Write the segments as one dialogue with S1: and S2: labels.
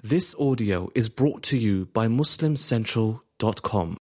S1: This audio is brought to you by MuslimCentral.com.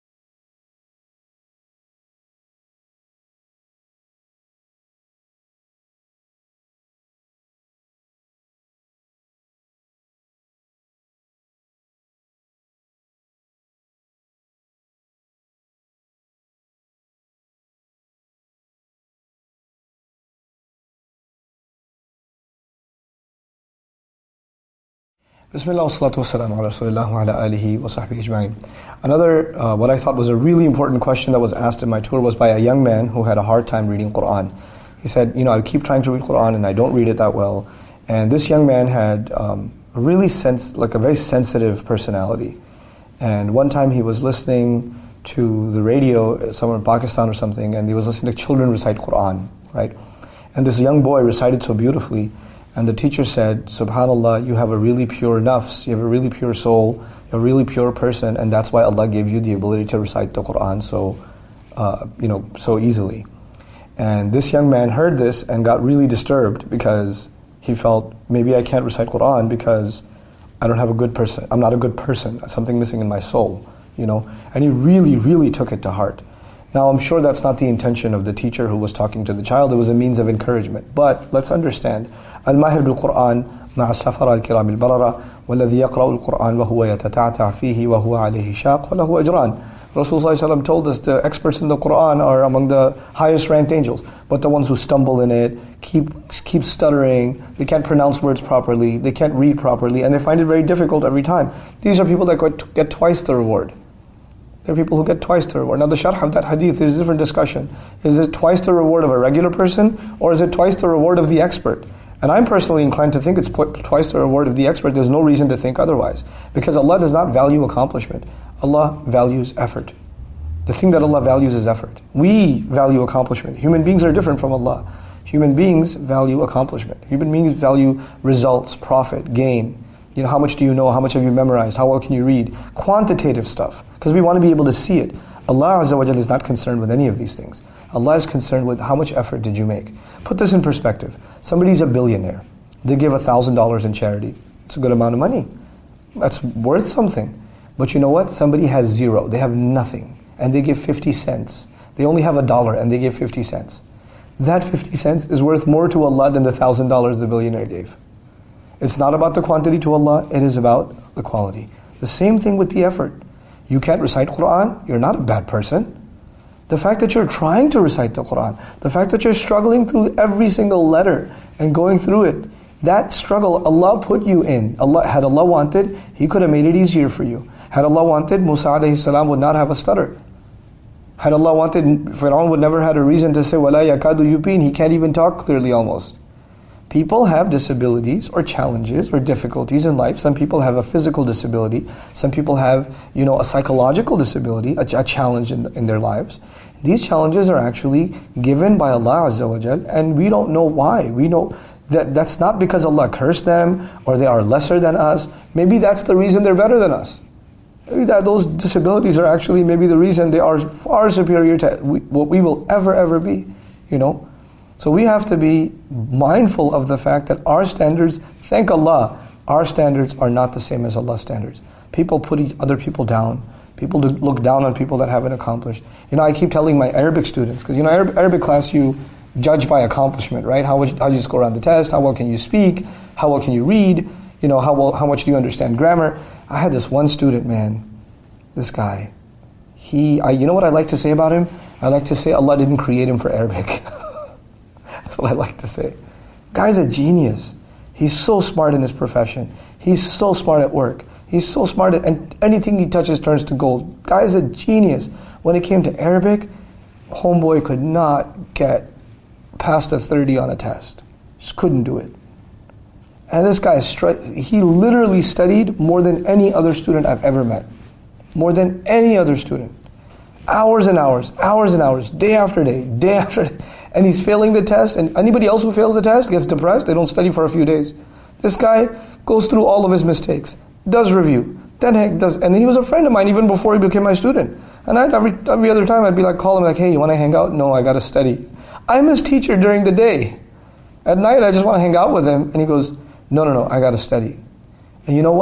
S2: Bismillah wa salatu wa salam ala rasulillah wa ala alihi wa sahbihi ajma'in. Another, what I thought was a really important question that was asked in my tour was by a young man who had a hard time reading Quran. He said, I keep trying to read Quran and I don't read it that well. And this young man had a very sensitive personality. And one time he was listening to the radio somewhere in Pakistan or something, and he was listening to children recite Quran, right? And this young boy recited so beautifully. And the teacher said, Subhanallah, you have a really pure nafs, you have a really pure soul, you're a really pure person, and that's why Allah gave you the ability to recite the Quran so easily. And this young man heard this and got really disturbed because he felt, maybe I can't recite Quran because I'm not a good person, something missing in my soul, And he really, really took it to heart. Now I'm sure that's not the intention of the teacher who was talking to the child, it was a means of encouragement. But let's understand, الماهر بالقرآن مع السفرة الكرام البررة والذي يقرأ القرآن وهو يتتعتع فيه وهو عليه شاق وله أجران. Rasulullah told us the experts in the Quran are among the highest ranked angels, but the ones who stumble in it, keep stuttering, they can't pronounce words properly, they can't read properly, and they find it very difficult every time. These are people that get twice the reward. There are people who get twice the reward. Now the sharh of that hadith, there's a different discussion. Is it twice the reward of a regular person, or is it twice the reward of the expert? And I'm personally inclined to think it's twice the reward of the expert. There's no reason to think otherwise. Because Allah does not value accomplishment. Allah values effort. The thing that Allah values is effort. We value accomplishment. Human beings are different from Allah. Human beings value accomplishment. Human beings value results, profit, gain. How much do you know? How much have you memorized? How well can you read? Quantitative stuff. Because we want to be able to see it. Allah Azza wa Jalla is not concerned with any of these things. Allah is concerned with how much effort did you make. Put this in perspective. Somebody's a billionaire. They give $1,000 in charity. It's a good amount of money. That's worth something. But you know what? Somebody has zero. They have nothing. And they give 50 cents. They only have $1 and they give 50 cents. That 50 cents is worth more to Allah than the $1,000 the billionaire gave. It's not about the quantity to Allah. It is about the quality. The same thing with the effort. You can't recite Quran. You're not a bad person. The fact that you're trying to recite the Quran, the fact that you're struggling through every single letter and going through it, that struggle Allah put you in. Had Allah wanted, He could have made it easier for you. Had Allah wanted, Musa alayhi salam would not have a stutter. Had Allah wanted, Fir'aun would never had a reason to say, وَلَا يَكَادُ يُبِينَ. He can't even talk clearly almost. People have disabilities or challenges or difficulties in life. Some people have a physical disability. Some people have, a psychological disability, a challenge in their lives. These challenges are actually given by Allah Azza wa Jal, and we don't know why. We know that that's not because Allah cursed them or they are lesser than us. Maybe that's the reason they're better than us. Maybe that those disabilities are actually maybe the reason they are far superior to what we will ever be, So we have to be mindful of the fact that our standards, thank Allah, our standards are not the same as Allah's standards. People put other people down. People look down on people that haven't accomplished. I keep telling my Arabic students, because Arabic class you judge by accomplishment, right? How do you score on the test? How well can you speak? How well can you read? How much do you understand grammar? I had this one student, man, this guy. You know what I like to say about him? I like to say Allah didn't create him for Arabic. That's what I like to say. Guy's a genius. He's so smart in his profession. He's so smart at work. He's so smart and anything he touches turns to gold. Guy's a genius. When it came to Arabic, homeboy could not get past a 30 on a test. Just couldn't do it. And this guy, he literally studied more than any other student I've ever met. More than any other student. Hours and hours, day after day, and he's failing the test, and anybody else who fails the test gets depressed, they don't study for a few days. This guy goes through all of his mistakes, does review, and he was a friend of mine even before he became my student. And every other time I'd be call him hey, you want to hang out? No, I got to study. I'm his teacher during the day. At night I just want to hang out with him, and he goes, no, I got to study. And you know what?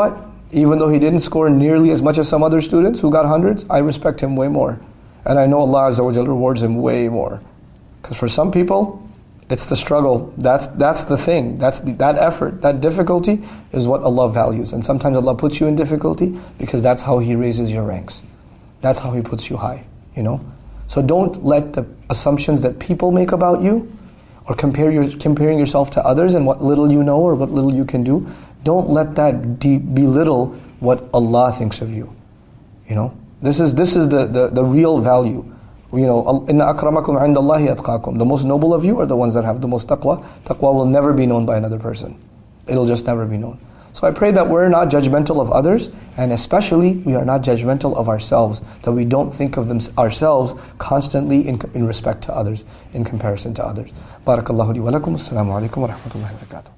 S2: Even though he didn't score nearly as much as some other students who got hundreds, I respect him way more. And I know Allah Azza wa Jalla rewards him way more. Because for some people, it's the struggle. That's the thing. That effort, that difficulty is what Allah values. And sometimes Allah puts you in difficulty because that's how He raises your ranks. That's how He puts you high, you know. So don't let the assumptions that people make about you, or comparing yourself to others and what little you know or what little you can do, don't let that belittle what Allah thinks of you. You know, this is the real value. You know, inna akramakum indallahi atqakum. The most noble of you are the ones that have the most taqwa. Taqwa will never be known by another person. It'll just never be known. So I pray that we're not judgmental of others, and especially we are not judgmental of ourselves, that we don't think of ourselves constantly in respect to others, in comparison to others. Barakallahu li wa lakum. Assalamu alaikum wa rahmatullahi wa barakatuh.